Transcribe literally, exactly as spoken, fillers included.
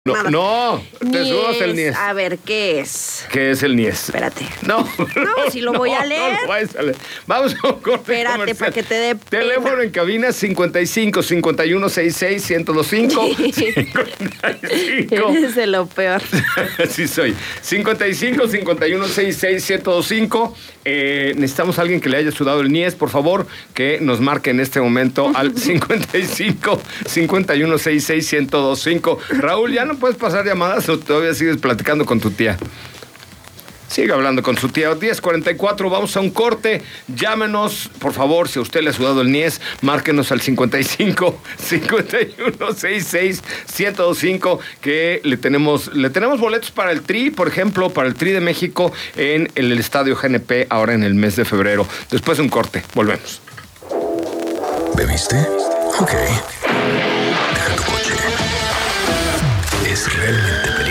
No, Nada. no, te sudas el Nies. A ver, ¿qué es? ¿Qué es el Nies? Espérate. No, No, si lo voy a leer. No lo vayas a leer. Vamos a un corte Espérate, comercial. para que te dé pena. Teléfono en cabina cincuenta y cinco, cincuenta y uno, sesenta y seis, ciento veinticinco. cincuenta y cinco. Eres de lo peor. Así soy. cincuenta y cinco, cincuenta y uno, sesenta y seis, ciento veinticinco. Eh, necesitamos a alguien que le haya sudado el Nies, por favor, que nos marque en este momento al cincuenta y cinco, cincuenta y uno, sesenta y seis, ciento veinticinco. Raúl, ¿ya no puedes pasar llamadas o todavía sigues platicando con tu tía? Sigue hablando con su tía. diez cuarenta y cuatro, vamos a un corte. Llámenos, por favor, si a usted le ha sudado el Nies, márquenos al cincuenta y cinco, cincuenta y uno, sesenta y seis, ciento veinticinco, que le tenemos, le tenemos boletos para el Tri, por ejemplo, para el Tri de México en el Estadio G N P ahora en el mes de febrero. Después de un corte, volvemos. ¿Bebiste? Ok. Deja tu coche. Es realmente peligroso